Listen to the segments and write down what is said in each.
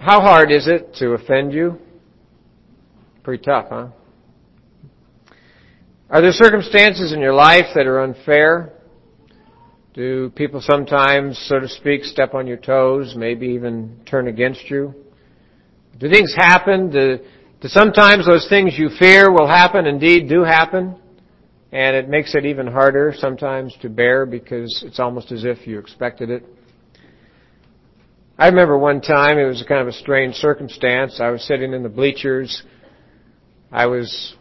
How hard is it to offend you? Pretty tough, huh? Are there circumstances in your life that are unfair? Do people sometimes, so to speak, step on your toes, maybe even turn against you? Do things happen? Do sometimes those things you fear will happen indeed do happen? And it makes it even harder sometimes to bear because it's almost as if you expected it. I remember one time, it was kind of a strange circumstance. I was sitting in the bleachers. I was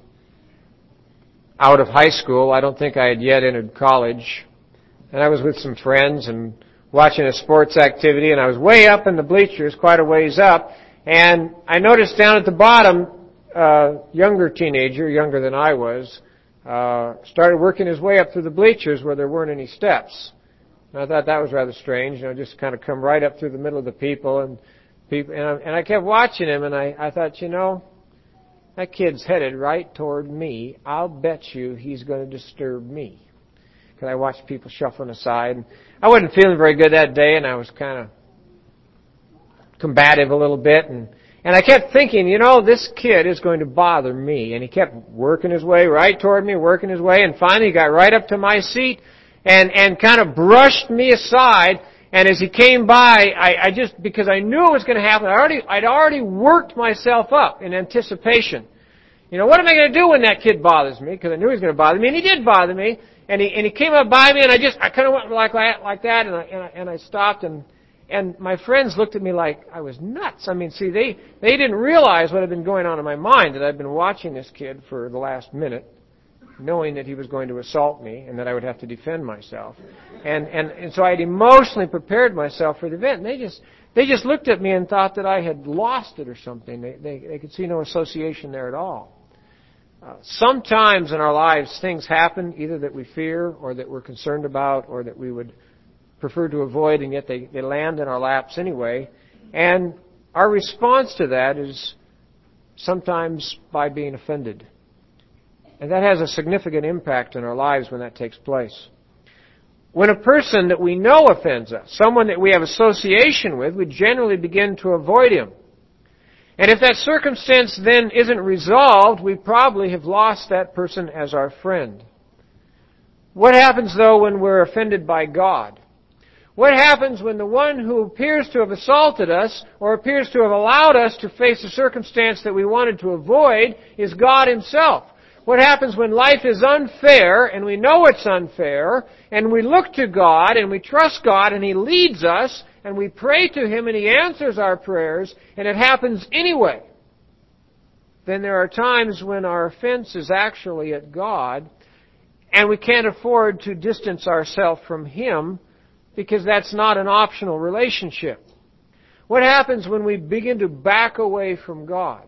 out of high school. I don't think I had yet entered college. And I was with some friends and watching a sports activity, and I was way up in the bleachers, quite a ways up, and I noticed down at the bottom, a younger teenager, younger than I was, started working his way up through the bleachers where there weren't any steps. And I thought that was rather strange, just kind of come right up through the middle of the people, and I kept watching him, and I thought, that kid's headed right toward me. I'll bet you he's going to disturb me. Because I watched people shuffling aside. And I wasn't feeling very good that day, and I was kind of combative a little bit. And I kept thinking, this kid is going to bother me. And he kept working his way right toward me, working his way, and finally he got right up to my seat and kind of brushed me aside. And as he came by, I just, because I knew it was going to happen, I'd already worked myself up in anticipation. What am I going to do when that kid bothers me? Because I knew he was going to bother me, and he did bother me. And he came up by me, and I kind of went like that, and I stopped, and my friends looked at me like I was nuts. They didn't realize what had been going on in my mind, that I'd been watching this kid for the last minute, knowing that he was going to assault me and that I would have to defend myself. And so I had emotionally prepared myself for the event. And they just looked at me and thought that I had lost it or something. They could see no association there at all. Sometimes in our lives things happen either that we fear or that we're concerned about or that we would prefer to avoid, and yet they land in our laps anyway. And our response to that is sometimes by being offended. And that has a significant impact in our lives when that takes place. When a person that we know offends us, someone that we have association with, we generally begin to avoid him. And if that circumstance then isn't resolved, we probably have lost that person as our friend. What happens, though, when we're offended by God? What happens when the one who appears to have assaulted us or appears to have allowed us to face a circumstance that we wanted to avoid is God Himself? What happens when life is unfair and we know it's unfair and we look to God and we trust God and He leads us and we pray to Him and He answers our prayers and it happens anyway? Then there are times when our offense is actually at God and we can't afford to distance ourselves from Him because that's not an optional relationship. What happens when we begin to back away from God?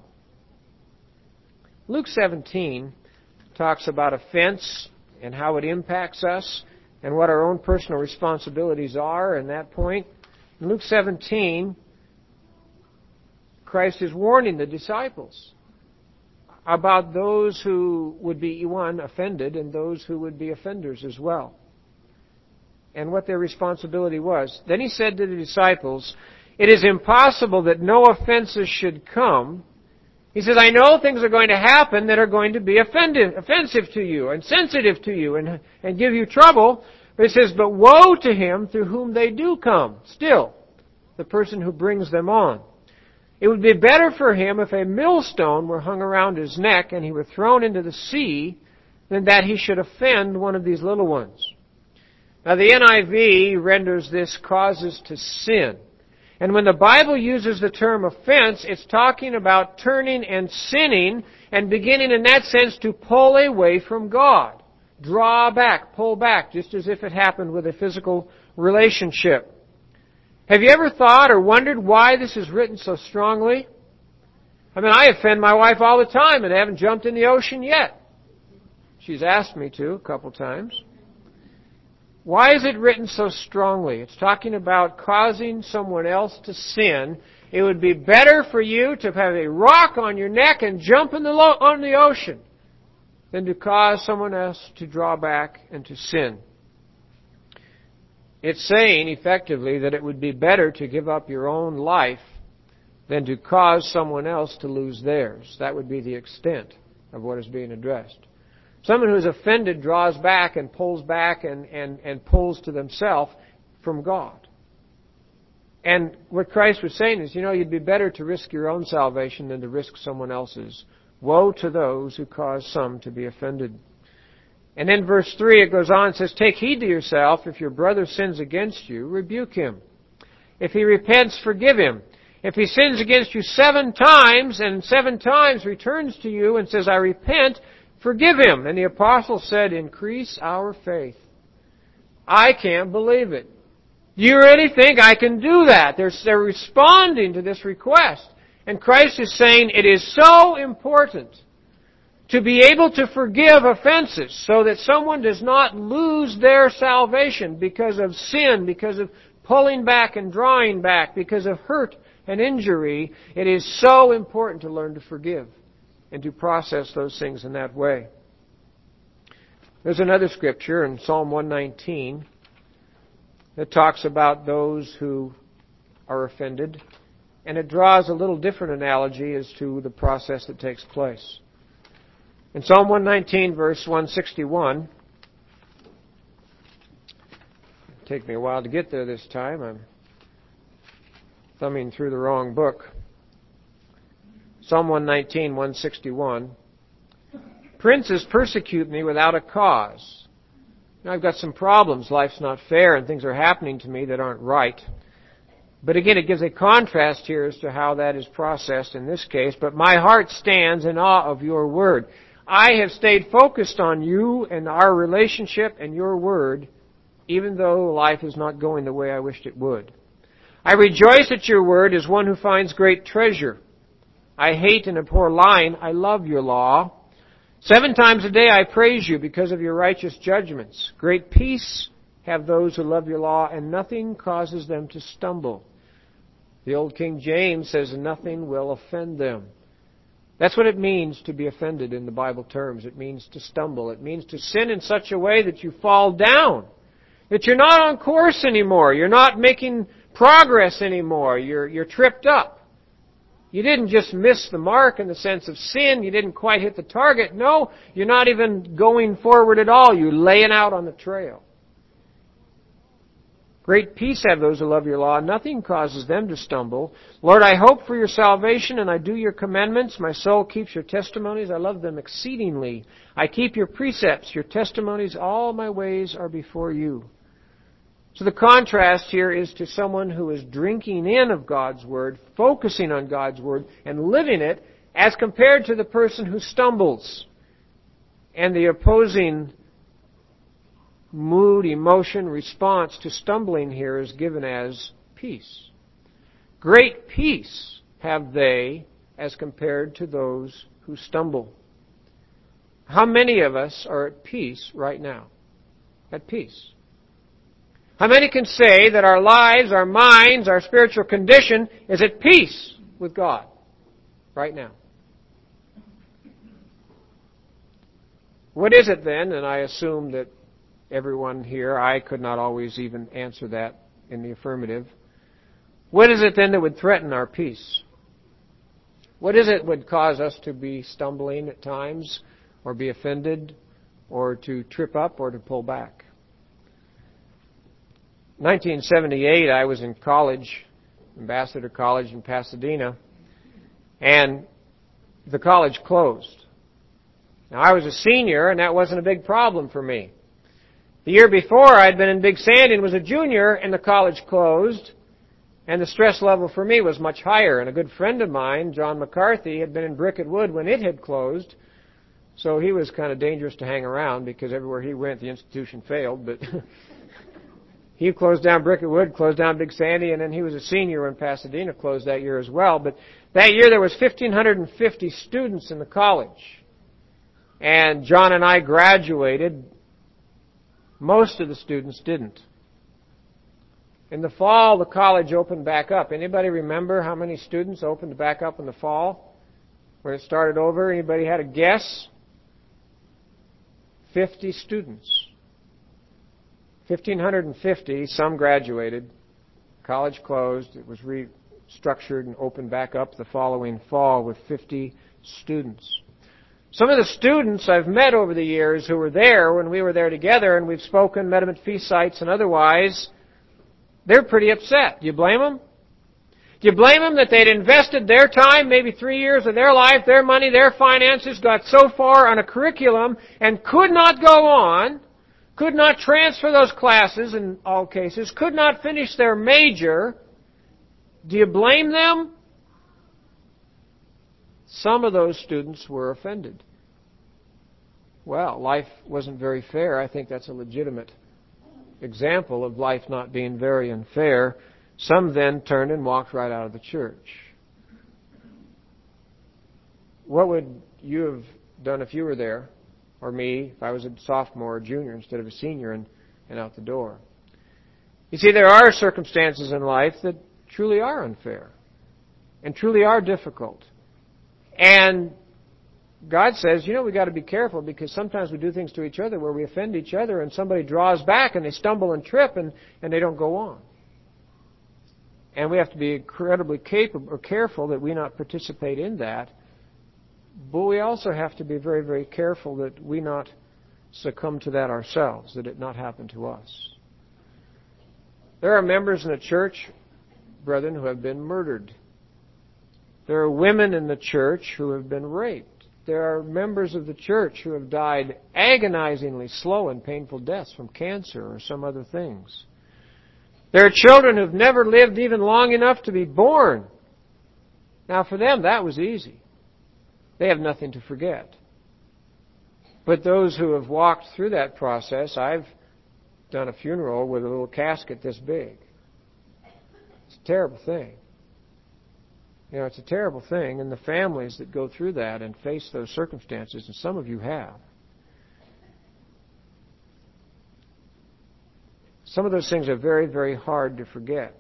Luke 17 talks about offense and how it impacts us and what our own personal responsibilities are in that point. In Luke 17, Christ is warning the disciples about those who would be, one, offended and those who would be offenders as well, and what their responsibility was. Then He said to the disciples, "It is impossible that no offenses should come." He says, "I know things are going to happen that are going to be offensive to you and sensitive to you and give you trouble." But He says, "But woe to him through whom they do come." Still, the person who brings them on. "It would be better for him if a millstone were hung around his neck and he were thrown into the sea than that he should offend one of these little ones." Now the NIV renders this causes to sin. And when the Bible uses the term offense, it's talking about turning and sinning and beginning in that sense to pull away from God. Draw back, pull back, just as if it happened with a physical relationship. Have you ever thought or wondered why this is written so strongly? I offend my wife all the time and I haven't jumped in the ocean yet. She's asked me to a couple times. Why is it written so strongly? It's talking about causing someone else to sin. It would be better for you to have a rock on your neck and jump on the ocean than to cause someone else to draw back and to sin. It's saying, effectively, that it would be better to give up your own life than to cause someone else to lose theirs. That would be the extent of what is being addressed. Someone who is offended draws back and pulls to themselves from God. And what Christ was saying is, you'd be better to risk your own salvation than to risk someone else's. Woe to those who cause some to be offended. And in verse 3 it goes on and says, take heed to yourself. If your brother sins against you, rebuke him. If he repents, forgive him. If he sins against you 7 times and 7 times returns to you and says, I repent, forgive him. And the apostle said, increase our faith. I can't believe it. Do you really think I can do that? They're responding to this request. And Christ is saying it is so important to be able to forgive offenses so that someone does not lose their salvation because of sin, because of pulling back and drawing back, because of hurt and injury. It is so important to learn to forgive and to process those things in that way. There's another scripture in Psalm 119 that talks about those who are offended, and it draws a little different analogy as to the process that takes place. In Psalm 119, verse 161, it'll take me a while to get there this time. I'm thumbing through the wrong book. Psalm 119, 161. Princes persecute me without a cause. Now, I've got some problems. Life's not fair and things are happening to me that aren't right. But again, it gives a contrast here as to how that is processed in this case. But my heart stands in awe of your word. I have stayed focused on you and our relationship and your word, even though life is not going the way I wished it would. I rejoice at your word as one who finds great treasure. I hate and abhor lying. I love your law. 7 times a day I praise you because of your righteous judgments. Great peace have those who love your law, and nothing causes them to stumble. The old King James says, nothing will offend them. That's what it means to be offended in the Bible terms. It means to stumble. It means to sin in such a way that you fall down. That you're not on course anymore. You're not making progress anymore. You're tripped up. You didn't just miss the mark in the sense of sin. You didn't quite hit the target. No, you're not even going forward at all. You're laying out on the trail. Great peace have those who love your law. Nothing causes them to stumble. Lord, I hope for your salvation, and I do your commandments. My soul keeps your testimonies. I love them exceedingly. I keep your precepts, your testimonies. All my ways are before you. So the contrast here is to someone who is drinking in of God's Word, focusing on God's Word, and living it, as compared to the person who stumbles. And the opposing mood, emotion, response to stumbling here is given as peace. Great peace have they as compared to those who stumble. How many of us are at peace right now? At peace. How many can say that our lives, our minds, our spiritual condition is at peace with God right now? What is it then? And I assume that everyone here, I could not always even answer that in the affirmative. What is it then that would threaten our peace? What is it that would cause us to be stumbling at times, or be offended, or to trip up, or to pull back? 1978, I was in college, Ambassador College in Pasadena, and the college closed. Now, I was a senior, and that wasn't a big problem for me. The year before, I'd been in Big Sandy and was a junior, and the college closed, and the stress level for me was much higher. And a good friend of mine, John McCarthy, had been in Bricket Wood when it had closed, so he was kind of dangerous to hang around because everywhere he went, the institution failed, but he closed down Bricket Wood, closed down Big Sandy, and then he was a senior when Pasadena closed that year as well. But that year there was 1,550 students in the college. And John and I graduated. Most of the students didn't. In the fall, the college opened back up. Anybody remember how many students opened back up in the fall when it started over? Anybody had a guess? 50 students. 1,550, some graduated. College closed. It was structured and opened back up the following fall with 50 students. Some of the students I've met over the years who were there when we were there together, and we've spoken, met them at feast sites and otherwise, they're pretty upset. Do you blame them? Do you blame them that they'd invested their time, maybe 3 years of their life, their money, their finances, got so far on a curriculum and could not go on, could not transfer those classes in all cases, could not finish their major? Do you blame them? Some of those students were offended. Well, life wasn't very fair. I think that's a legitimate example of life not being very unfair. Some then turned and walked right out of the church. What would you have done if you were there, or me, if I was a sophomore or junior instead of a senior and out the door? You see, there are circumstances in life that truly are unfair and truly are difficult. And God says, we've got to be careful because sometimes we do things to each other where we offend each other and somebody draws back and they stumble and trip and they don't go on. And we have to be incredibly careful that we not participate in that. But we also have to be very, very careful that we not succumb to that ourselves, that it not happen to us. There are members in the church, brethren, who have been murdered. There are women in the church who have been raped. There are members of the church who have died agonizingly slow and painful deaths from cancer or some other things. There are children who've never lived even long enough to be born. Now, for them, that was easy. They have nothing to forget. But those who have walked through that process, I've done a funeral with a little casket this big. It's a terrible thing. It's a terrible thing, and the families that go through that and face those circumstances, and some of you have. Some of those things are very, very hard to forget.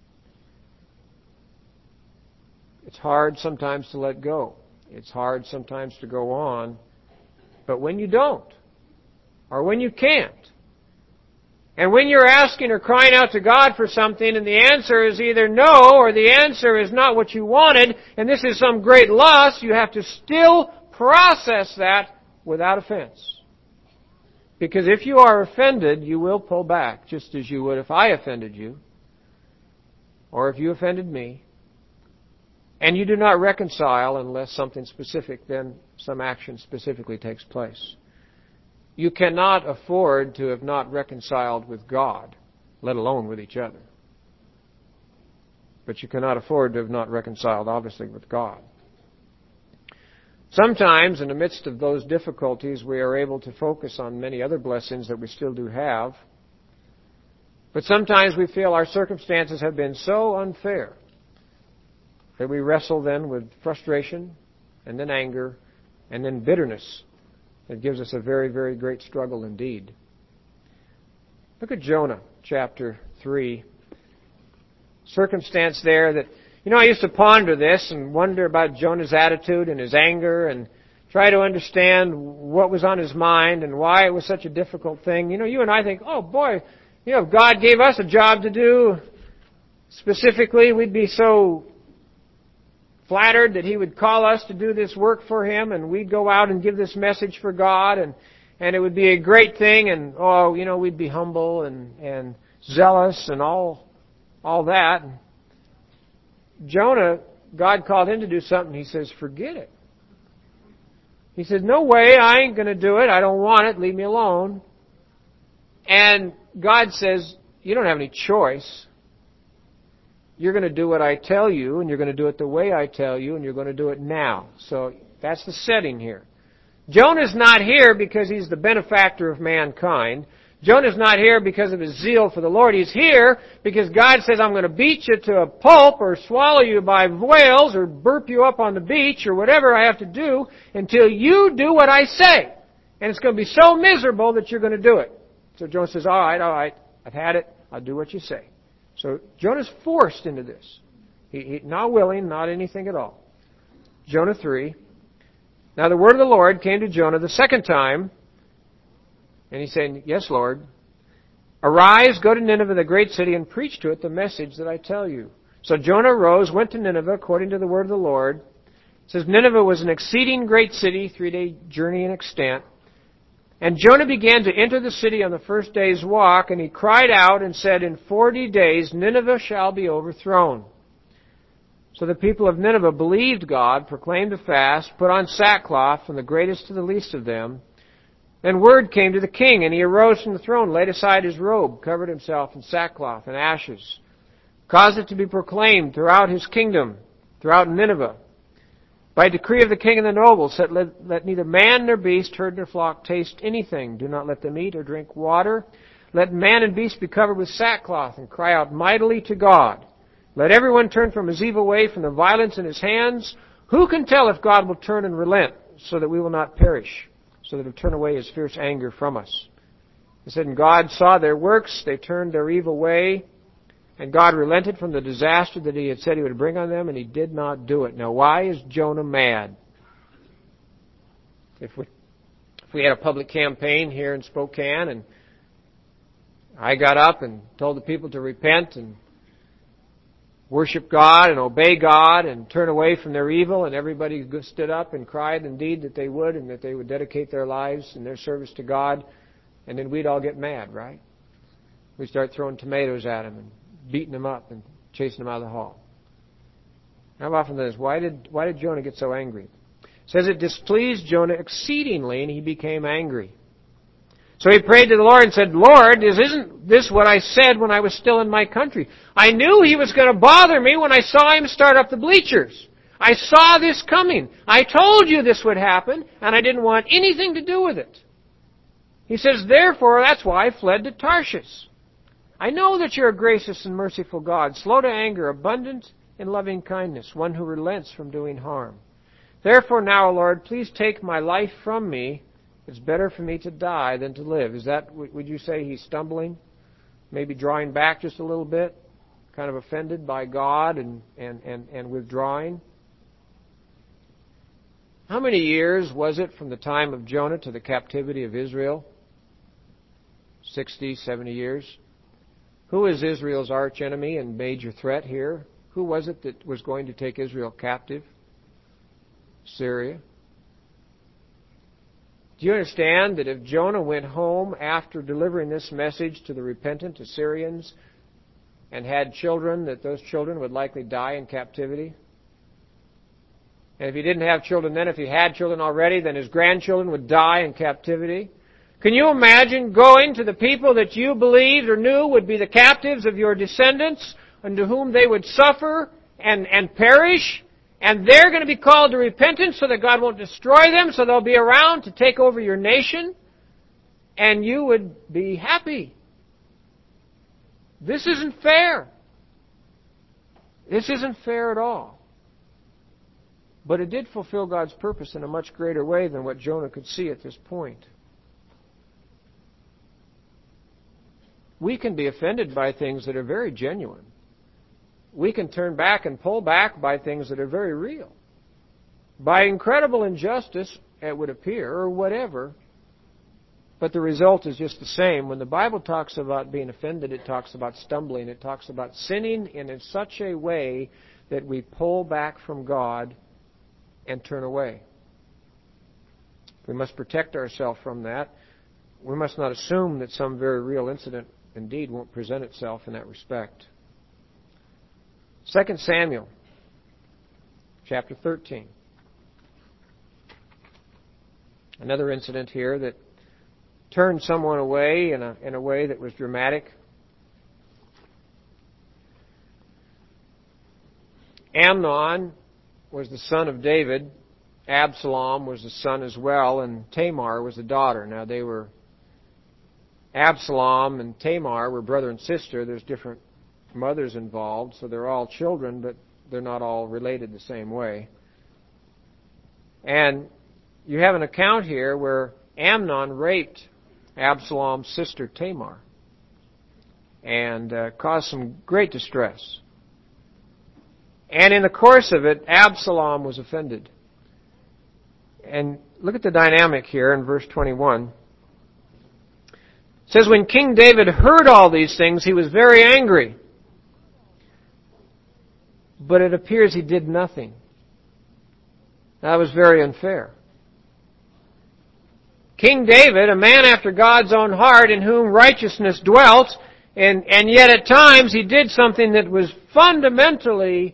It's hard sometimes to let go. It's hard sometimes to go on. But when you don't, or when you can't, and when you're asking or crying out to God for something and the answer is either no or the answer is not what you wanted, and this is some great loss, you have to still process that without offense. Because if you are offended, you will pull back, just as you would if I offended you, or if you offended me. And you do not reconcile unless something specific, then some action specifically takes place. You cannot afford to have not reconciled with God, let alone with each other. But you cannot afford to have not reconciled, obviously, with God. Sometimes, in the midst of those difficulties, we are able to focus on many other blessings that we still do have. But sometimes we feel our circumstances have been so unfair that we wrestle then with frustration, and then anger, and then bitterness. It gives us a very, very great struggle indeed. Look at Jonah, chapter 3. Circumstance there that, I used to ponder this and wonder about Jonah's attitude and his anger and try to understand what was on his mind and why it was such a difficult thing. You and I think, oh boy, if God gave us a job to do specifically, we'd be so flattered that He would call us to do this work for Him, and we'd go out and give this message for God, and it would be a great thing, and we'd be humble and zealous and all that. Jonah, God called him to do something. He says, forget it. He says, no way, I ain't going to do it. I don't want it. Leave me alone. And God says, you don't have any choice. You're going to do what I tell you, and you're going to do it the way I tell you, and you're going to do it now. So that's the setting here. Jonah's not here because he's the benefactor of mankind. Jonah's not here because of his zeal for the Lord. He's here because God says, I'm going to beat you to a pulp or swallow you by whales or burp you up on the beach or whatever I have to do until you do what I say. And it's going to be so miserable that you're going to do it. So Jonah says, all right, I've had it. I'll do what you say. So Jonah's forced into this. He not willing, not anything at all. Jonah 3. Now the word of the Lord came to Jonah the second time, and he said, yes, Lord. Arise, go to Nineveh, the great city, and preach to it the message that I tell you. So Jonah arose, went to Nineveh, according to the word of the Lord. It says, Nineveh was an exceeding great city, 3-day journey in extent. And Jonah began to enter the city on the first day's walk, and he cried out and said, in 40 days Nineveh shall be overthrown. So the people of Nineveh believed God, proclaimed a fast, put on sackcloth, from the greatest to the least of them. Then word came to the king, and he arose from the throne, laid aside his robe, covered himself in sackcloth and ashes, caused it to be proclaimed throughout his kingdom, throughout Nineveh, by decree of the king and the nobles, said, let neither man nor beast, herd nor flock taste anything. Do not let them eat or drink water. Let man and beast be covered with sackcloth, and cry out mightily to God. Let everyone turn from his evil way, from the violence in his hands. Who can tell if God will turn and relent, so that we will not perish, so that he'll turn away his fierce anger from us? He said, and God saw their works, they turned their evil way, and God relented from the disaster that he had said he would bring on them, and he did not do it. Now, why is Jonah mad? If we had a public campaign here in Spokane, and I got up and told the people to repent and worship God and obey God and turn away from their evil, and everybody stood up and cried indeed that they would, and that they would dedicate their lives and their service to God, and then we'd all get mad, right? We'd start throwing tomatoes at them and beating them up and chasing them out of the hall. I've often done this. Why did Jonah get so angry? It says it displeased Jonah exceedingly, and he became angry. So he prayed to the Lord and said, Lord, isn't this what I said when I was still in my country? I knew he was going to bother me when I saw him start up the bleachers. I saw this coming. I told you this would happen, and I didn't want anything to do with it. He says, therefore, that's why I fled to Tarshish. I know that you're a gracious and merciful God, slow to anger, abundant in loving kindness, one who relents from doing harm. Therefore now, Lord, please take my life from me. It's better for me to die than to live. Is that, would you say he's stumbling? Maybe drawing back just a little bit? Kind of offended by God and withdrawing? How many years was it from the time of Jonah to the captivity of Israel? 60, 70 years. Who is Israel's archenemy and major threat here? Who was it that was going to take Israel captive? Syria. Do you understand that if Jonah went home after delivering this message to the repentant Assyrians and had children, that those children would likely die in captivity? And if he didn't have children then, if he had children already, then his grandchildren would die in captivity? Can you imagine going to the people that you believed or knew would be the captives of your descendants, unto whom they would suffer and perish, and they're going to be called to repentance so that God won't destroy them, so they'll be around to take over your nation, and you would be happy? This isn't fair. This isn't fair at all. But it did fulfill God's purpose in a much greater way than what Jonah could see at this point. We can be offended by things that are very genuine. We can turn back and pull back by things that are very real. By incredible injustice, it would appear, or whatever, but the result is just the same. When the Bible talks about being offended, it talks about stumbling. It talks about sinning in such a way that we pull back from God and turn away. We must protect ourselves from that. We must not assume that some very real incident indeed won't present itself in that respect. 2 Samuel, chapter 13. Another incident here that turned someone away in a way that was dramatic. Amnon was the son of David. Absalom was the son as well, and Tamar was the daughter. Now Absalom and Tamar were brother and sister. There's different mothers involved, so they're all children, but they're not all related the same way. And you have an account here where Amnon raped Absalom's sister Tamar and caused some great distress. And in the course of it, Absalom was offended. And look at the dynamic here in verse 21. It says, when King David heard all these things, he was very angry. but it appears he did nothing. That was very unfair. King David, a man after God's own heart in whom righteousness dwelt, and yet at times he did something that was fundamentally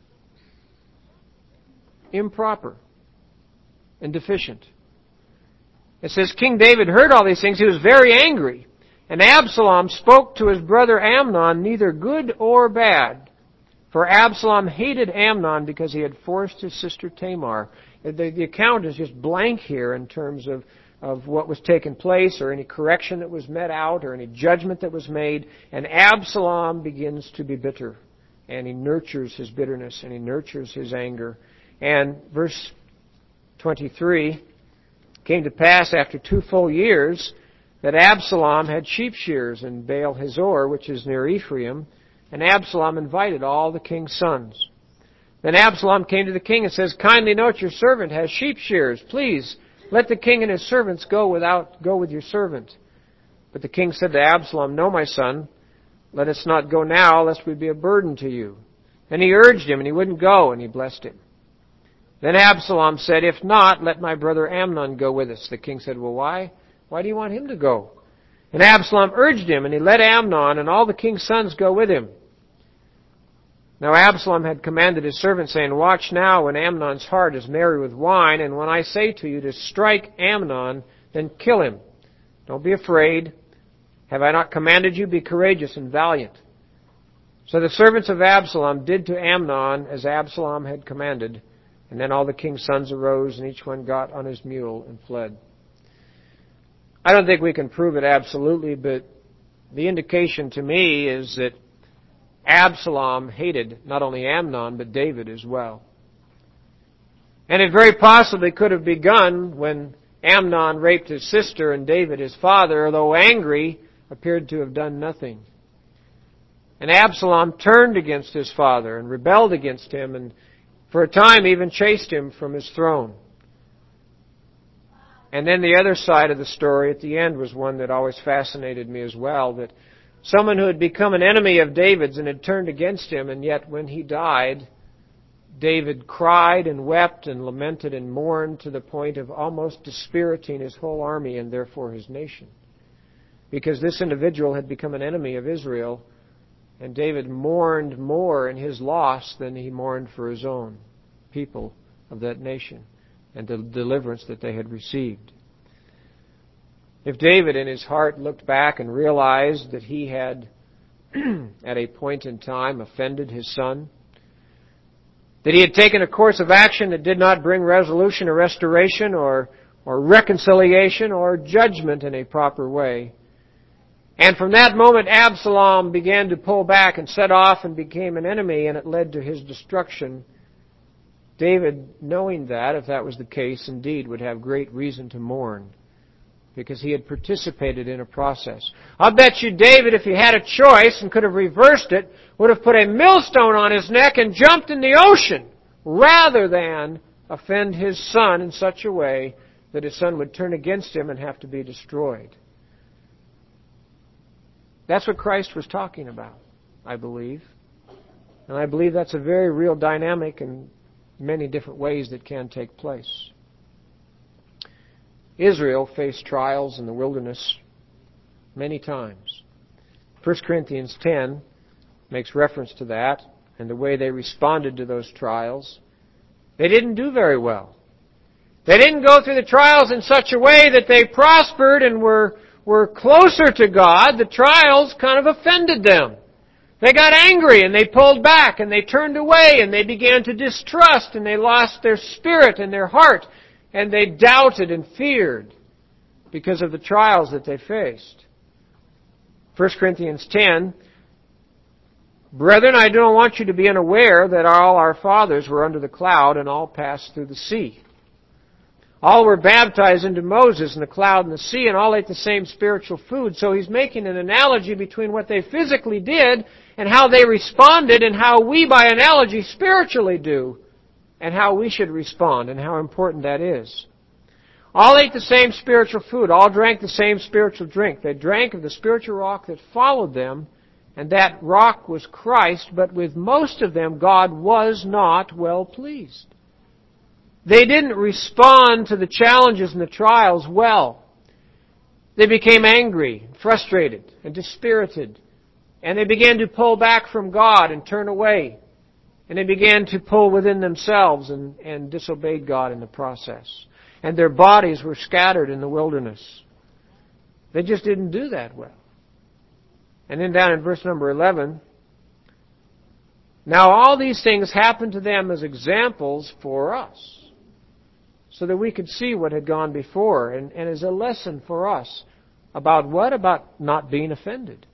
improper and deficient. It says King David heard all these things. He was very angry. And Absalom spoke to his brother Amnon, neither good or bad. For Absalom hated Amnon because he had forced his sister Tamar. The account is just blank here in terms of what was taking place or any correction that was met out or any judgment that was made. And Absalom begins to be bitter. And he nurtures his bitterness and he nurtures his anger. And verse 23, came to pass after 2 full years that Absalom had sheep shears in Baal Hazor, which is near Ephraim, and Absalom invited all the king's sons. Then Absalom came to the king and says, "Kindly note your servant has sheep shears. Please let the king and his servants go with your servant." But the king said to Absalom, "No, my son, let us not go now, lest we be a burden to you." And he urged him, and he wouldn't go, and he blessed him. Then Absalom said, "If not, let my brother Amnon go with us." The king said, "Well, why? Why do you want him to go?" And Absalom urged him, and he let Amnon and all the king's sons go with him. Now Absalom had commanded his servant, saying, "Watch now when Amnon's heart is merry with wine, and when I say to you to strike Amnon, then kill him. Don't be afraid. Have I not commanded you? Be courageous and valiant." So the servants of Absalom did to Amnon as Absalom had commanded. And then all the king's sons arose, and each one got on his mule and fled. I don't think we can prove it absolutely, but the indication to me is that Absalom hated not only Amnon, but David as well. And it very possibly could have begun when Amnon raped his sister and David his father, although angry, appeared to have done nothing. And Absalom turned against his father and rebelled against him, and for a time even chased him from his throne. And then the other side of the story at the end was one that always fascinated me as well, that someone who had become an enemy of David's and had turned against him, and yet when he died, David cried and wept and lamented and mourned to the point of almost dispiriting his whole army and therefore his nation. Because this individual had become an enemy of Israel, and David mourned more in his loss than he mourned for his own people of that nation and the deliverance that they had received. If David in his heart looked back and realized that he had, at a point in time, offended his son, that he had taken a course of action that did not bring resolution or restoration or reconciliation or judgment in a proper way, and from that moment, Absalom began to pull back and set off and became an enemy, and it led to his destruction. David, knowing that, if that was the case, indeed would have great reason to mourn, because he had participated in a process. I'll bet you David, if he had a choice and could have reversed it, would have put a millstone on his neck and jumped in the ocean, rather than offend his son in such a way that his son would turn against him and have to be destroyed. That's what Christ was talking about, I believe. And I believe that's a very real dynamic in many different ways that can take place. Israel faced trials in the wilderness many times. 1 Corinthians 10 makes reference to that and the way they responded to those trials. They didn't do very well. They didn't go through the trials in such a way that they prospered and were closer to God. The trials kind of offended them. They got angry and they pulled back and they turned away and they began to distrust and they lost their spirit and their heart and they doubted and feared because of the trials that they faced. 1 Corinthians 10, "Brethren, I don't want you to be unaware that all our fathers were under the cloud and all passed through the sea. All were baptized into Moses in the cloud and the sea, and all ate the same spiritual food." So he's making an analogy between what they physically did and how they responded and how we, by analogy, spiritually do, and how we should respond and how important that is. All ate the same spiritual food. All drank the same spiritual drink. They drank of the spiritual rock that followed them, And that rock was Christ, but with most of them, God was not well pleased. They didn't respond to the challenges and the trials well. They became angry, frustrated, and dispirited. And they began to pull back from God and turn away. And they began to pull within themselves and disobeyed God in the process. And their bodies were scattered in the wilderness. They just didn't do that well. And then down in verse number 11, now all these things happened to them as examples for us, so that we could see what had gone before, and as a lesson for us about what? About not being offended.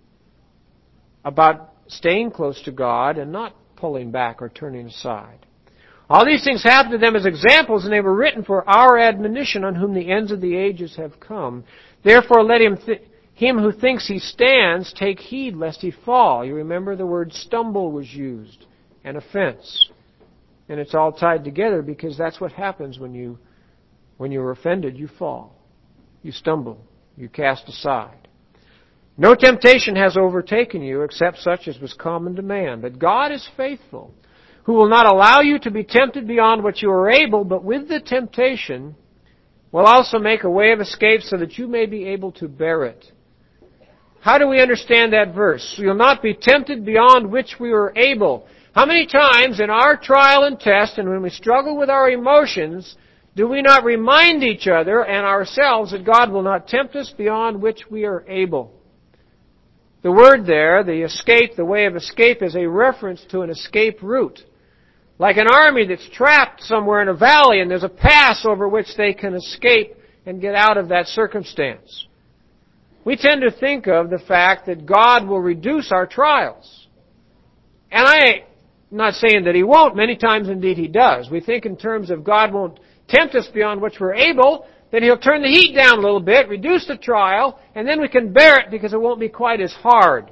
About staying close to God and not pulling back or turning aside. All these things happened to them as examples, and they were written for our admonition, on whom the ends of the ages have come. Therefore let him who thinks he stands take heed lest he fall. You remember the word stumble was used, and offense. And it's all tied together because that's what happens when you're offended. You fall. You stumble. You cast aside. No temptation has overtaken you except such as was common to man. But God is faithful, who will not allow you to be tempted beyond what you are able, but with the temptation will also make a way of escape so that you may be able to bear it. How do we understand that verse? You'll not be tempted beyond which we are able. How many times in our trial and test and when we struggle with our emotions do we not remind each other and ourselves that God will not tempt us beyond which we are able? The word there, the escape, the way of escape, is a reference to an escape route. Like an army that's trapped somewhere in a valley and there's a pass over which they can escape and get out of that circumstance. We tend to think of the fact that God will reduce our trials. And I'm not saying that He won't. Many times, indeed, He does. We think in terms of God won't tempt us beyond which we're able, then He'll turn the heat down a little bit, reduce the trial, and then we can bear it because it won't be quite as hard.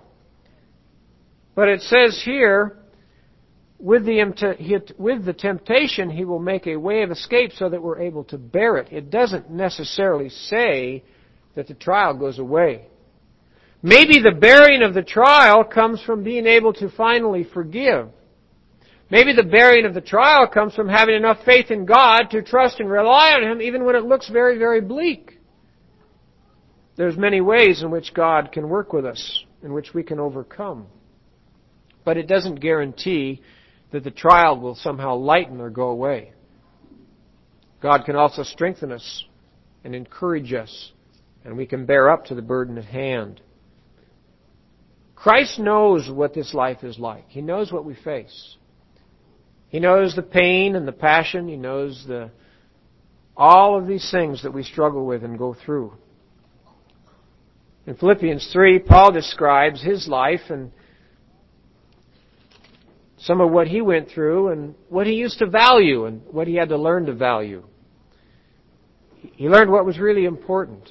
But it says here, with the temptation, He will make a way of escape so that we're able to bear it. It doesn't necessarily say that the trial goes away. Maybe the bearing of the trial comes from being able to finally forgive. Maybe the bearing of the trial comes from having enough faith in God to trust and rely on Him even when it looks very, very bleak. There's many ways in which God can work with us, in which we can overcome. But it doesn't guarantee that the trial will somehow lighten or go away. God can also strengthen us and encourage us, and we can bear up to the burden at hand. Christ knows what this life is like. He knows what we face. He knows the pain and the passion. He knows all of these things that we struggle with and go through. In Philippians 3, Paul describes his life and some of what he went through and what he used to value and what he had to learn to value. He learned what was really important.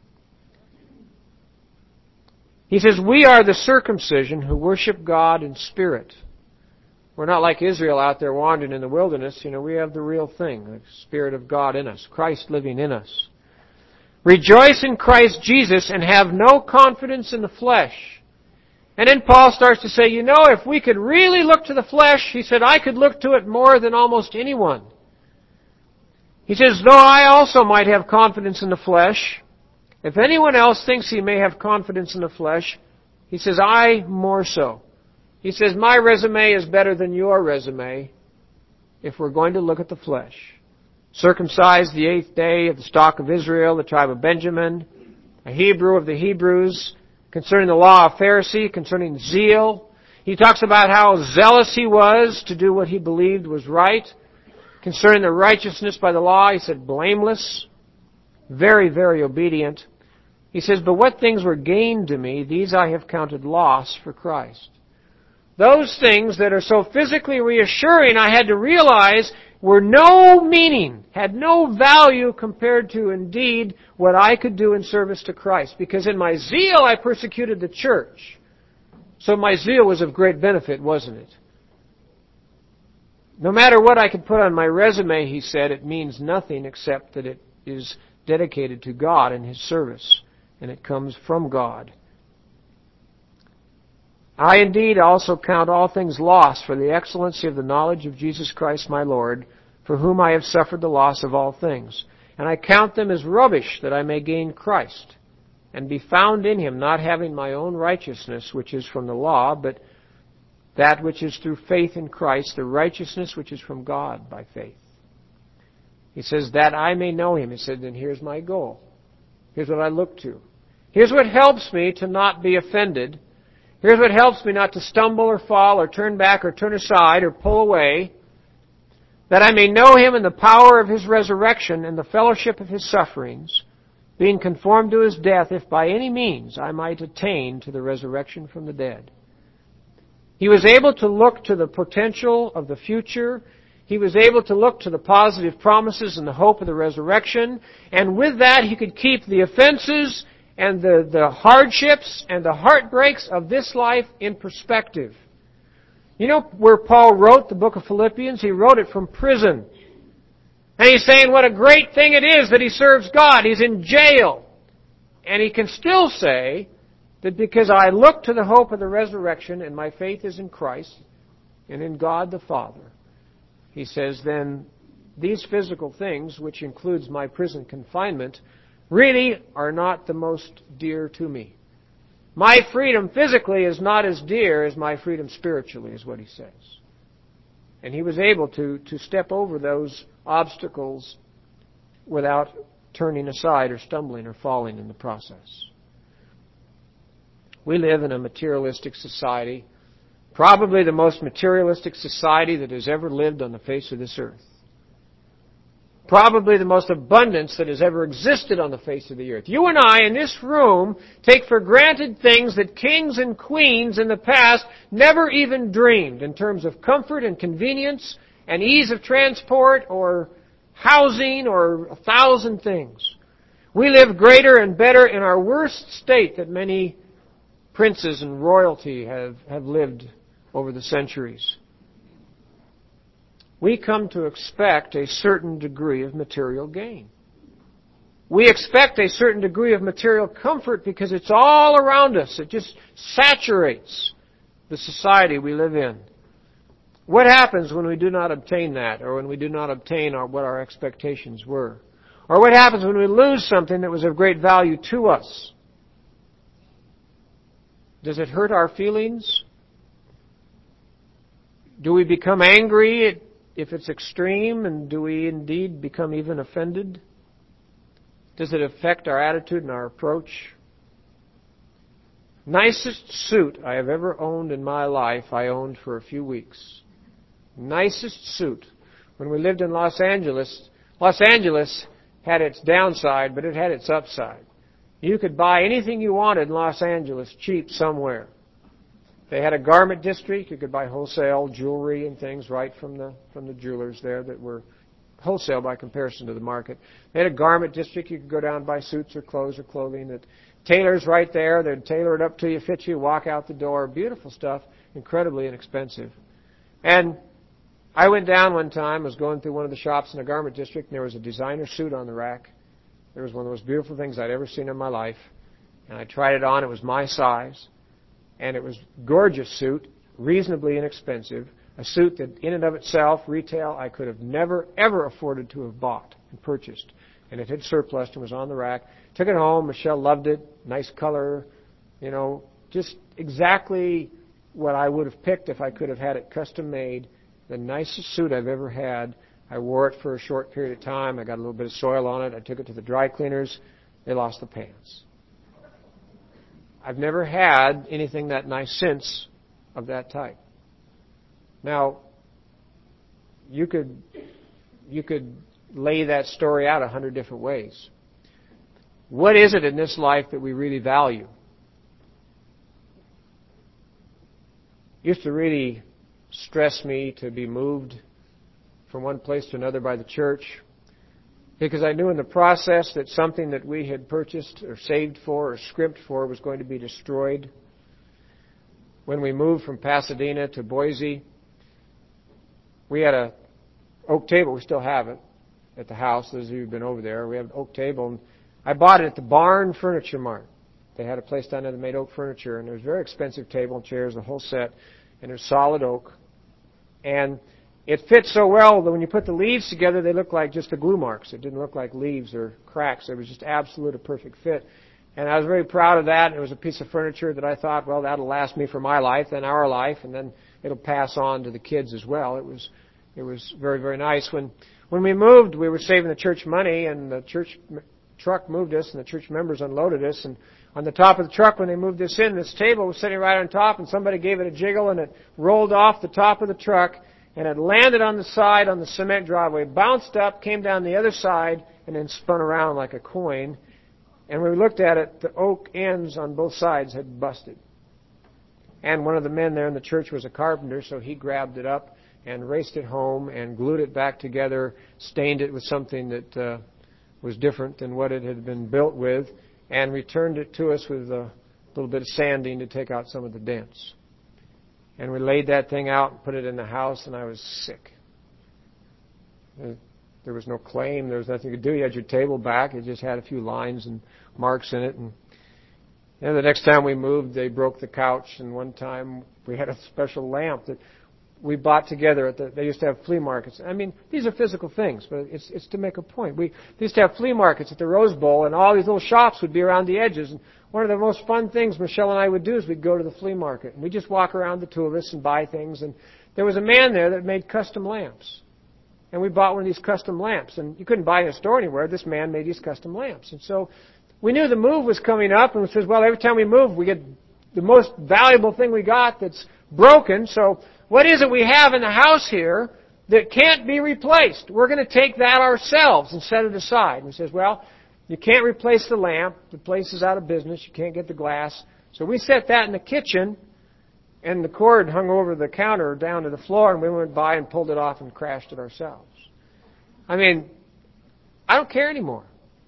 He says, we are the circumcision who worship God in spirit. We're not like Israel out there wandering in the wilderness. We have the real thing, the Spirit of God in us, Christ living in us. Rejoice in Christ Jesus and have no confidence in the flesh. And then Paul starts to say, if we could really look to the flesh, he said, I could look to it more than almost anyone. He says, though I also might have confidence in the flesh, if anyone else thinks he may have confidence in the flesh, he says, I more so. He says, my resume is better than your resume if we're going to look at the flesh. Circumcised the 8th day of the stock of Israel, the tribe of Benjamin, a Hebrew of the Hebrews, concerning the law of Pharisee, concerning zeal. He talks about how zealous he was to do what he believed was right. Concerning the righteousness by the law, he said blameless, very, very obedient. He says, but what things were gained to me, these I have counted loss for Christ. Those things that are so physically reassuring, I had to realize were no meaning, had no value compared to, indeed, what I could do in service to Christ. Because in my zeal, I persecuted the church. So my zeal was of great benefit, wasn't it? No matter what I could put on my resume, he said, it means nothing except that it is dedicated to God and His service. And it comes from God. I indeed also count all things lost for the excellency of the knowledge of Jesus Christ my Lord, for whom I have suffered the loss of all things. And I count them as rubbish, that I may gain Christ, and be found in Him, not having my own righteousness, which is from the law, but that which is through faith in Christ, the righteousness which is from God by faith. He says, that I may know Him. He said, then here's my goal. Here's what I look to. Here's what helps me to not be offended. Here's what helps me not to stumble or fall or turn back or turn aside or pull away. That I may know Him in the power of His resurrection and the fellowship of His sufferings, being conformed to His death, if by any means I might attain to the resurrection from the dead. He was able to look to the potential of the future. He was able to look to the positive promises and the hope of the resurrection. And with that, he could keep the offenses and the hardships and the heartbreaks of this life in perspective. You know where Paul wrote the book of Philippians? He wrote it from prison. And he's saying what a great thing it is that he serves God. He's in jail. And he can still say that because I look to the hope of the resurrection and my faith is in Christ and in God the Father, he says, then these physical things, which includes my prison confinement, really are not the most dear to me. My freedom physically is not as dear as my freedom spiritually, is what he says. And he was able to step over those obstacles without turning aside or stumbling or falling in the process. We live in a materialistic society, probably the most materialistic society that has ever lived on the face of this earth. Probably the most abundance that has ever existed on the face of the earth. You and I in this room take for granted things that kings and queens in the past never even dreamed in terms of comfort and convenience and ease of transport or housing or 1,000 things. We live greater and better in our worst state that many princes and royalty have lived over the centuries. We come to expect a certain degree of material gain. We expect a certain degree of material comfort because it's all around us. It just saturates the society we live in. What happens when we do not obtain that, or when we do not obtain what our expectations were? Or what happens when we lose something that was of great value to us? Does it hurt our feelings? Do we become angry if it's extreme, and do we indeed become even offended? Does it affect our attitude and our approach? Nicest suit I have ever owned in my life, I owned for a few weeks. Nicest suit. When we lived in Los Angeles had its downside, but it had its upside. You could buy anything you wanted in Los Angeles cheap somewhere. They had a garment district. You could buy wholesale jewelry and things right from the jewelers there that were wholesale by comparison to the market. They had a garment district. You could go down and buy suits or clothes or clothing. That tailors right there. They'd tailor it up to you, fit you, walk out the door. Beautiful stuff, incredibly inexpensive. And I went down one time, was going through one of the shops in the garment district, and there was a designer suit on the rack. It was one of the most beautiful things I'd ever seen in my life. And I tried it on. It was my size. And it was a gorgeous suit, reasonably inexpensive. A suit that in and of itself, retail, I could have never, ever afforded to have bought and purchased. And it had surplus and was on the rack. Took it home. Michelle loved it. Nice color. You know, just exactly what I would have picked if I could have had it custom made. The nicest suit I've ever had. I wore it for a short period of time. I got a little bit of soil on it. I took it to the dry cleaners. They lost the pants. I've never had anything that nice since of that type. Now, you could lay that story out 100 different ways. What is it in this life that we really value? It used to really stress me to be moved from one place to another by the church, because I knew in the process that something that we had purchased or saved for or scrimped for was going to be destroyed. When we moved from Pasadena to Boise, we had an oak table. We still have it at the house. Those of you who've been over there, we have an oak table. And I bought it at the Barn Furniture Mart. They had a place down there that made oak furniture, and there was a very expensive table and chairs, the whole set, and there's solid oak. And it fit so well that when you put the leaves together, they looked like just the glue marks. It didn't look like leaves or cracks. It was just absolute a perfect fit. And I was very proud of that. It was a piece of furniture that I thought, well, that'll last me for my life and our life, and then it'll pass on to the kids as well. It was very, very nice. When we moved, we were saving the church money, and the church truck moved us, and the church members unloaded us. And on the top of the truck, when they moved us in, this table was sitting right on top, and somebody gave it a jiggle, and it rolled off the top of the truck, and it landed on the side on the cement driveway, bounced up, came down the other side, and then spun around like a coin. And when we looked at it, the oak ends on both sides had busted. And one of the men there in the church was a carpenter, so he grabbed it up and raced it home and glued it back together, stained it with something that was different than what it had been built with, and returned it to us with a little bit of sanding to take out some of the dents. And we laid that thing out and put it in the house, and I was sick. There was no claim. There was nothing you could do. You had your table back. It just had a few lines and marks in it. And the next time we moved, they broke the couch. And one time we had a special lamp that we bought together. They used to have flea markets. I mean, these are physical things, but it's to make a point. They used to have flea markets at the Rose Bowl, and all these little shops would be around the edges. And one of the most fun things Michelle and I would do is we'd go to the flea market. And we'd just walk around, the two of us, and buy things. And there was a man there that made custom lamps. And we bought one of these custom lamps. And you couldn't buy in a store anywhere. This man made these custom lamps. And so we knew the move was coming up. And we said, well, every time we move, we get the most valuable thing we got that's broken. So what is it we have in the house here that can't be replaced? We're going to take that ourselves and set it aside. And he says, well, you can't replace the lamp. The place is out of business. You can't get the glass. So we set that in the kitchen. And the cord hung over the counter down to the floor, and we went by and pulled it off and crashed it ourselves. I mean, I don't care anymore.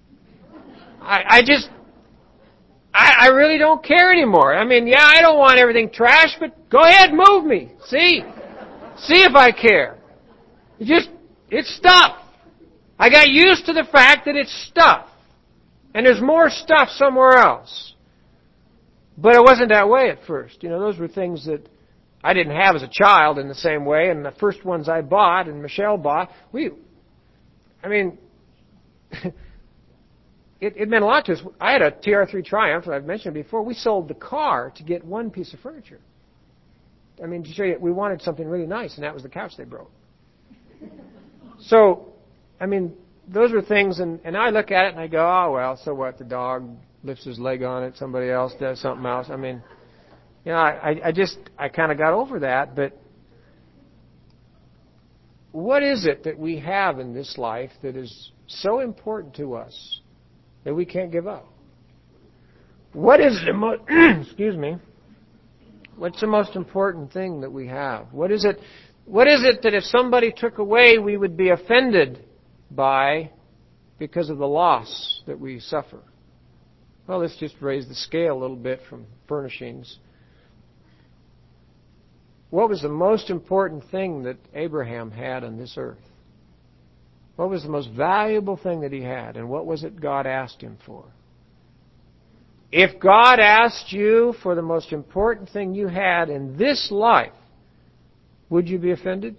I really don't care anymore. I mean, yeah, I don't want everything trashed, but go ahead, move me. See if I care. It's stuff. I got used to the fact that it's stuff. And there's more stuff somewhere else. But it wasn't that way at first. You know, those were things that I didn't have as a child in the same way. And the first ones I bought and Michelle bought, it meant a lot to us. I had a TR3 Triumph, that I've mentioned before. We sold the car to get one piece of furniture. I mean, to show you, we wanted something really nice, and that was the couch they broke. So, I mean, those were things, and I look at it and I go, oh, well, so what? The dog lifts his leg on it, somebody else does something else. I mean, you know, I kind of got over that, but what is it that we have in this life that is so important to us that we can't give up? What is the most, excuse me, what's the most important thing that we have? What is it that if somebody took away, we would be offended by because of the loss that we suffer? Well, let's just raise the scale a little bit from furnishings. What was the most important thing that Abraham had on this earth? What was the most valuable thing that he had, and what was it God asked him for? If God asked you for the most important thing you had in this life, would you be offended?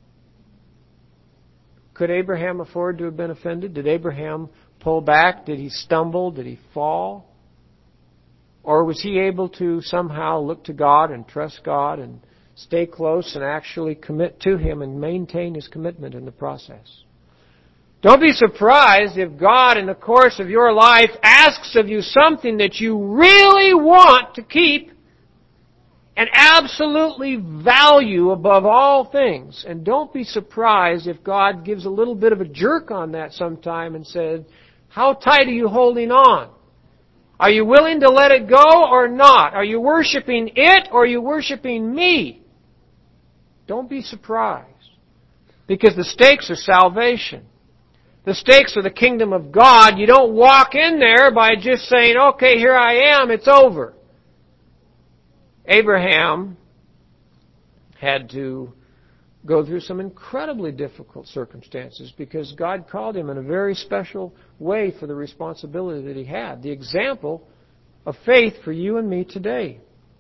Could Abraham afford to have been offended? Did Abraham pull back? Did he stumble? Did he fall? Or was he able to somehow look to God and trust God and stay close and actually commit to Him and maintain his commitment in the process? Don't be surprised if God, in the course of your life, asks of you something that you really want to keep and absolutely value above all things. And don't be surprised if God gives a little bit of a jerk on that sometime and says, how tight are you holding on? Are you willing to let it go or not? Are you worshiping it or are you worshiping me? Don't be surprised. Because the stakes are salvation. The stakes are the kingdom of God. You don't walk in there by just saying, okay, here I am, it's over. Abraham had to go through some incredibly difficult circumstances because God called him in a very special way for the responsibility that he had. The example of faith for you and me today.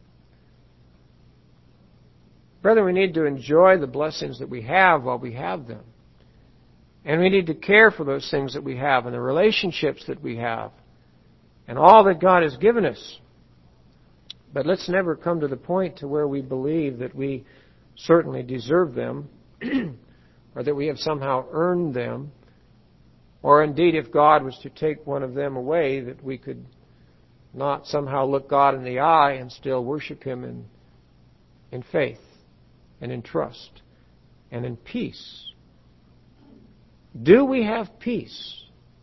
Brethren, we need to enjoy the blessings that we have while we have them. And we need to care for those things that we have and the relationships that we have and all that God has given us. But let's never come to the point to where we believe that we certainly deserve them or that we have somehow earned them, or indeed if God was to take one of them away, that we could not somehow look God in the eye and still worship Him in faith and in trust and in peace. Do we have peace?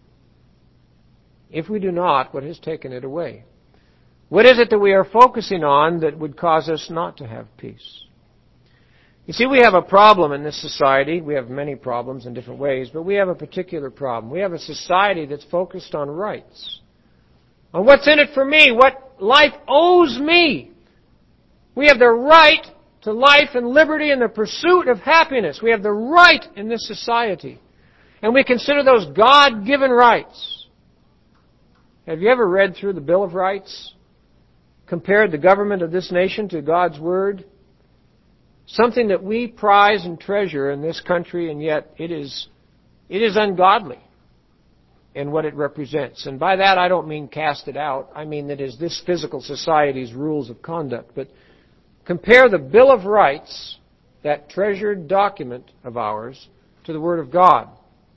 If we do not, what has taken it away? What is it that we are focusing on that would cause us not to have peace? You see, we have a problem in this society. We have many problems in different ways, but we have a particular problem. We have a society that's focused on rights. On what's in it for me, what life owes me. We have the right to life and liberty and the pursuit of happiness. We have the right in this society. And we consider those God-given rights. Have you ever read through the Bill of Rights? Compared the government of this nation to God's Word? Something that we prize and treasure in this country, and yet it is ungodly in what it represents. And by that I don't mean cast it out. I mean that is this physical society's rules of conduct. But compare the Bill of Rights, that treasured document of ours, to the Word of God.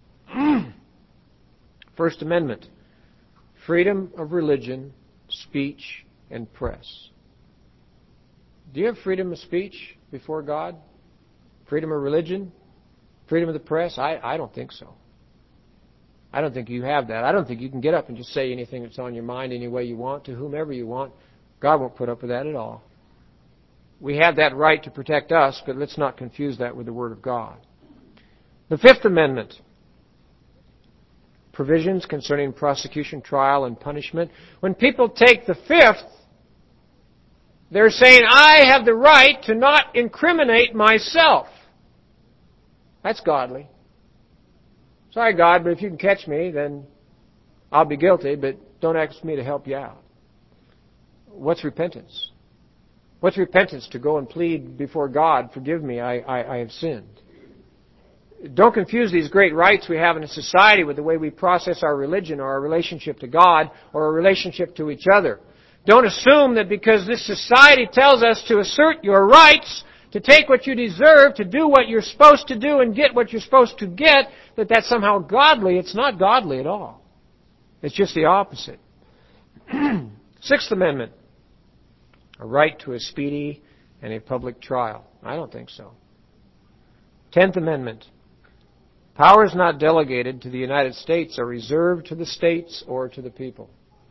First Amendment. Freedom of religion, speech, and press. Do you have freedom of speech before God? Freedom of religion? Freedom of the press? I don't think so. I don't think you have that. I don't think you can get up and just say anything that's on your mind any way you want to whomever you want. God won't put up with that at all. We have that right to protect us, but let's not confuse that with the Word of God. The Fifth Amendment. Provisions concerning prosecution, trial, and punishment. When people take the Fifth, they're saying, I have the right to not incriminate myself. That's godly. Sorry, God, but if you can catch me, then I'll be guilty, but don't ask me to help you out. What's repentance? What's repentance? To go and plead before God, forgive me, I have sinned. Don't confuse these great rights we have in a society with the way we process our religion or our relationship to God or our relationship to each other. Don't assume that because this society tells us to assert your rights, to take what you deserve, to do what you're supposed to do and get what you're supposed to get, that that's somehow godly. It's not godly at all. It's just the opposite. Sixth Amendment. A right to a speedy and a public trial. I don't think so. 10th Amendment. Powers not delegated to the United States are reserved to the states or to the people.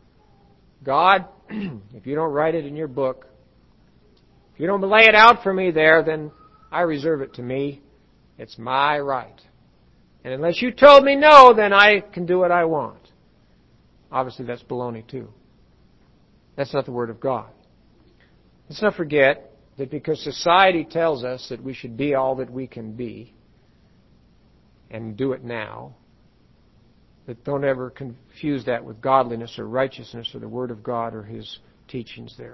God, if you don't write it in your book, if you don't lay it out for me there, then I reserve it to me. It's my right. And unless you told me no, then I can do what I want. Obviously, that's baloney too. That's not the Word of God. Let's not forget that because society tells us that we should be all that we can be, and do it now, that don't ever confuse that with godliness or righteousness or the Word of God or His teachings there.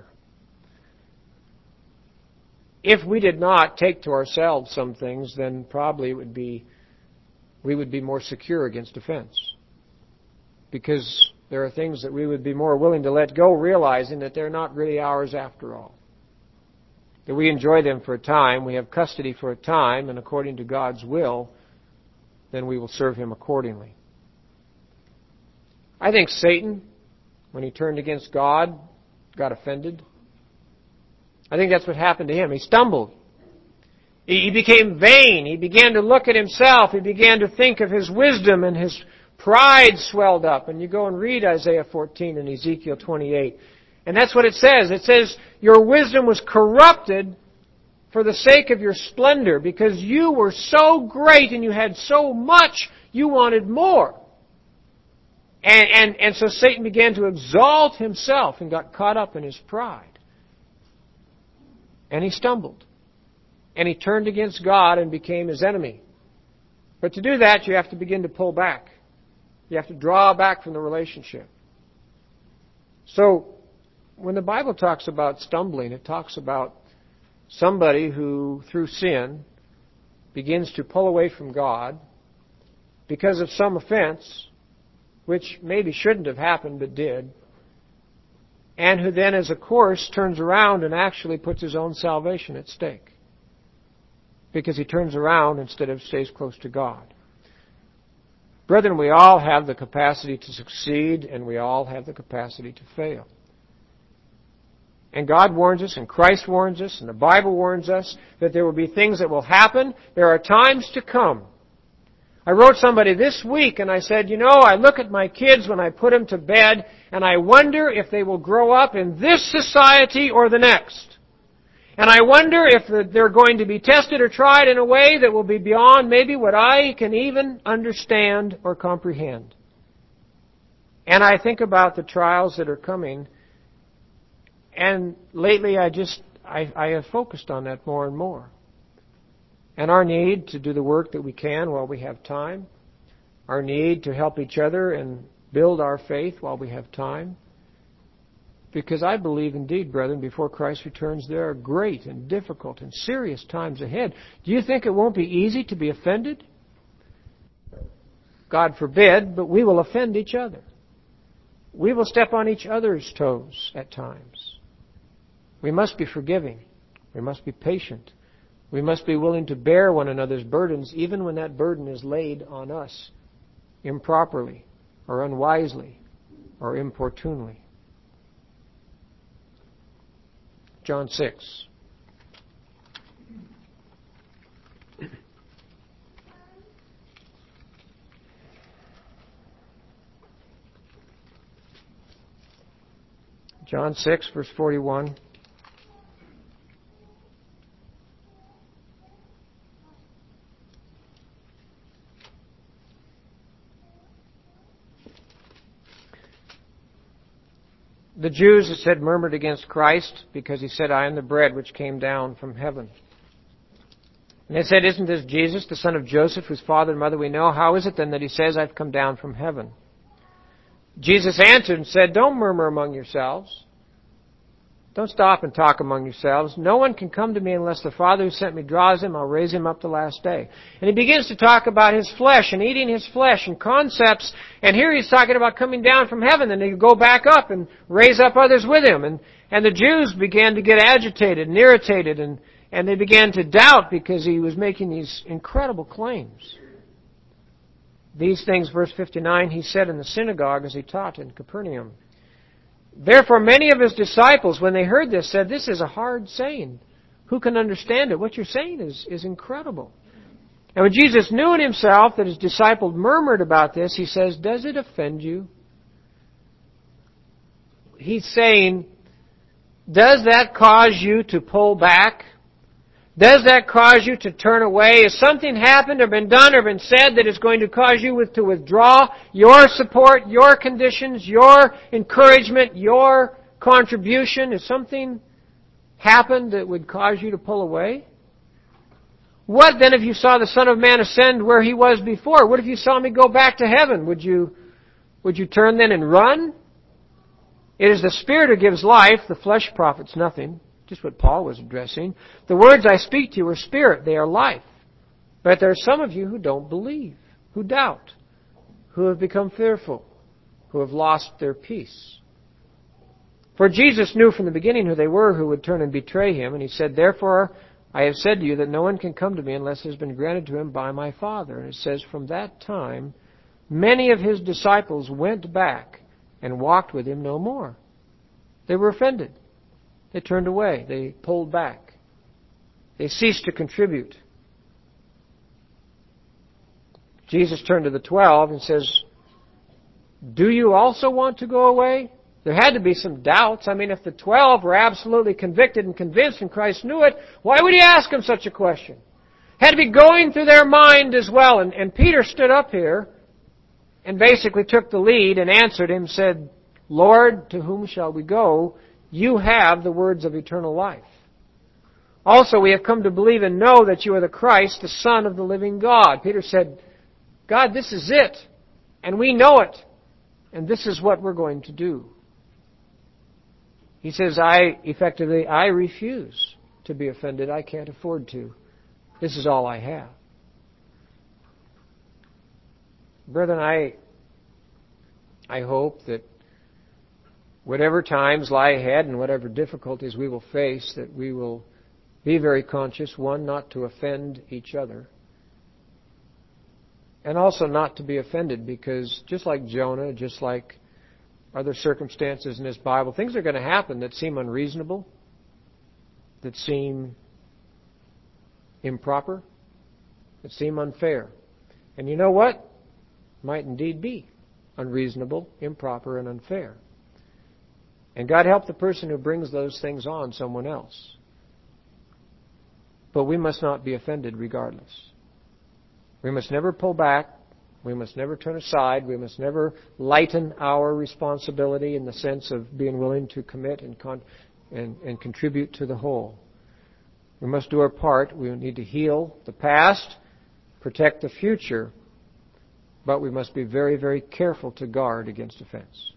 If we did not take to ourselves some things, then probably we would be more secure against offense. Because there are things that we would be more willing to let go, realizing that they're not really ours after all. That we enjoy them for a time, we have custody for a time, and according to God's will, then we will serve Him accordingly. I think Satan, when he turned against God, got offended. I think that's what happened to him. He stumbled. He became vain. He began to look at himself. He began to think of his wisdom, and his pride swelled up. And you go and read Isaiah 14 and Ezekiel 28. And that's what it says. It says, your wisdom was corrupted for the sake of your splendor, because you were so great and you had so much, you wanted more. And so Satan began to exalt himself and got caught up in his pride. And he stumbled. And he turned against God and became His enemy. But to do that, you have to begin to pull back. You have to draw back from the relationship. So, when the Bible talks about stumbling, it talks about somebody who, through sin, begins to pull away from God because of some offense, which maybe shouldn't have happened but did, and who then, as a course, turns around and actually puts his own salvation at stake because he turns around instead of stays close to God. Brethren, we all have the capacity to succeed, and we all have the capacity to fail. And God warns us, and Christ warns us, and the Bible warns us that there will be things that will happen. There are times to come. I wrote somebody this week, and I said, I look at my kids when I put them to bed, and I wonder if they will grow up in this society or the next. And I wonder if they're going to be tested or tried in a way that will be beyond maybe what I can even understand or comprehend. And I think about the trials that are coming. And lately I have focused on that more and more. And our need to do the work that we can while we have time. Our need to help each other and build our faith while we have time. Because I believe indeed, brethren, before Christ returns, there are great and difficult and serious times ahead. Do you think it won't be easy to be offended? God forbid, but we will offend each other. We will step on each other's toes at times. We must be forgiving. We must be patient. We must be willing to bear one another's burdens, even when that burden is laid on us improperly or unwisely or importunely. John 6. John 6, verse 41. The Jews, it said, murmured against Christ because he said, I am the bread which came down from heaven. And they said, isn't this Jesus, the son of Joseph, whose father and mother we know? How is it then that he says, I've come down from heaven? Jesus answered and said, don't murmur among yourselves. Don't stop and talk among yourselves. No one can come to me unless the Father who sent me draws him. I'll raise him up the last day. And he begins to talk about his flesh and eating his flesh and concepts. And here he's talking about coming down from heaven and he'll go back up and raise up others with him. And the Jews began to get agitated and irritated and they began to doubt because he was making these incredible claims. These things, verse 59, he said in the synagogue as he taught in Capernaum. Therefore, many of his disciples, when they heard this, said, this is a hard saying. Who can understand it? What you're saying is incredible. And when Jesus knew in himself that his disciples murmured about this, he says, does it offend you? He's saying, does that cause you to pull back? Does that cause you to turn away? Has something happened or been done or been said that is going to cause you to withdraw your support, your conditions, your encouragement, your contribution? Has something happened that would cause you to pull away? What then if you saw the Son of Man ascend where he was before? What if you saw me go back to heaven? Would you turn then and run? It is the Spirit who gives life, the flesh profits nothing. Just what Paul was addressing. The words I speak to you are spirit, they are life. But there are some of you who don't believe, who doubt, who have become fearful, who have lost their peace. For Jesus knew from the beginning who they were who would turn and betray him, and he said, therefore I have said to you that no one can come to me unless it has been granted to him by my Father. And it says, from that time, many of his disciples went back and walked with him no more. They were offended. They turned away. They pulled back. They ceased to contribute. Jesus turned to the 12 and says, do you also want to go away? There had to be some doubts. I mean, if the 12 were absolutely convicted and convinced and Christ knew it, why would he ask them such a question? Had to be going through their mind as well. And Peter stood up here and basically took the lead and answered him, said, Lord, to whom shall we go? You have the words of eternal life. Also, we have come to believe and know that you are the Christ, the Son of the living God. Peter said, God, this is it. And we know it. And this is what we're going to do. He says, I refuse to be offended. I can't afford to. This is all I have. Brethren, I hope that whatever times lie ahead and whatever difficulties we will face, that we will be very conscious, one, not to offend each other, and also not to be offended, because just like Jonah, just like other circumstances in this Bible, things are going to happen that seem unreasonable, that seem improper, that seem unfair. And you know what? Might indeed be unreasonable, improper, and unfair. And God help the person who brings those things on someone else. But we must not be offended regardless. We must never pull back. We must never turn aside. We must never lighten our responsibility in the sense of being willing to commit and contribute to the whole. We must do our part. We need to heal the past, protect the future, but we must be very, very careful to guard against offense.